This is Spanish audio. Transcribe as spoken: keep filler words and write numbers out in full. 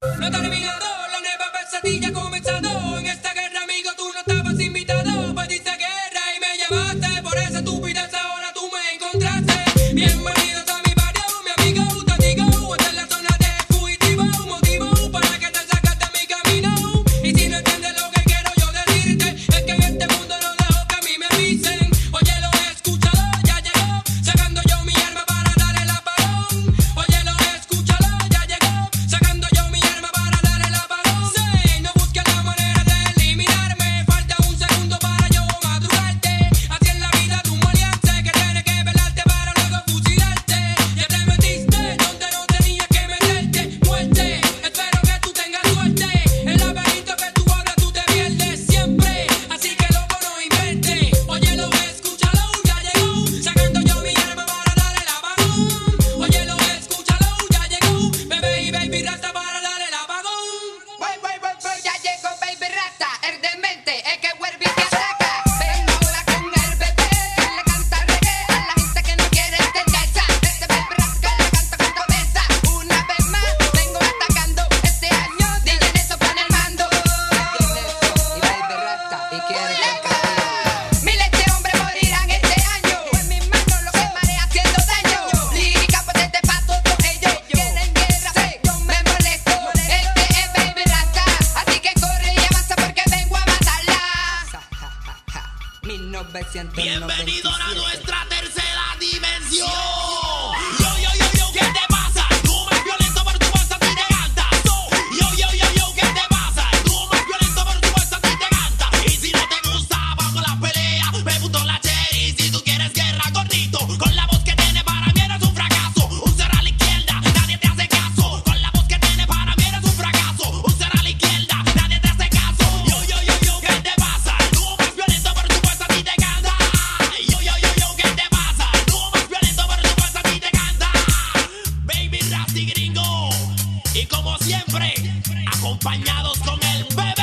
No he terminado, la nueva pesadilla ha comenzado. En esta guerra, amigo, tú no estabas invitado. Pediste guerra y me llamaste. Por esa estupidez ahora tú me encontraste. Bienvenidos a mi barrio, mi amigo, te digo. Esta es la zona de fugitivo, motivo para que te saques de mi camino. Y si no entiendes lo que quiero yo decirte, es que en este mundo no dejo que a mí me avisen. Oye, lo he escuchado, ya llegó, sacando yo mi arma para dar el apagón. Oye, lo he escuchado, ya llegó, sacando yo mi arma para dar el apagón. Sí, no busques la manera de eliminarme, falta un segundo para yo madrugarte. Así es la vida de un maleante que tiene que velarte para luego fusilarte. Ya te metiste donde no tenías que meterte. Muerte, espero que tú tengas suerte. El laberinto que tú hablas tú te pierdes siempre. Así que loco no inventes. Oye, lo he escuchado, ya llegó, sacando yo mi arma para dar el apagón. Oye, lo he escuchado, ya llegó, bebé y baby rasta para dar el apagón. Voy, voy, voy, voy, ya llegó Baby Rasta, el demente, el que vuelve y te ataca. Vengo ahora con el bebé, que le canta reggae a la gente que no quiere entenderse. Este Baby Rasta que le canta con cabeza. Una vez más, vengo atacando este año, D J Neso pone el mando. Y Baby Rasta, y quiere que miles de hombres morirán este año. En mis manos lo quemaré haciendo daño. Lírica potente pa' todos ellos. Quieren guerra, yo me molesto. Este es Baby Rasta, así que corre y avanza porque vengo a matarla. mil novecientos Bienvenidos a nuestra tercera dimensión. Yo, yo, yo, yo, ¿qué te pasa? Tú más violento pero tu voz a ti te canta. Yo, yo, yo, yo, ¿qué te pasa? Tú más violento pero tu voz a ti te canta. Y si no te gusta, vamos a la pelea. Me puto la cherry si tú quieres guerra, gordito. Con la voz que tiene para mí eres un fracaso. Un cero a la izquierda, nadie te hace caso. Con la voz que tiene para mí eres un fracaso. Un cero a la izquierda, nadie te hace caso. Yo, yo, yo, yo, ¿qué te pasa? Tú más violento pero tu voz a ti te canta. Yo, yo, yo, yo, ¿qué te pasa? Tú más violento pero tu voz a ti te canta. Baby Rasty Gringo. Y como siempre, acompañados con el bebé.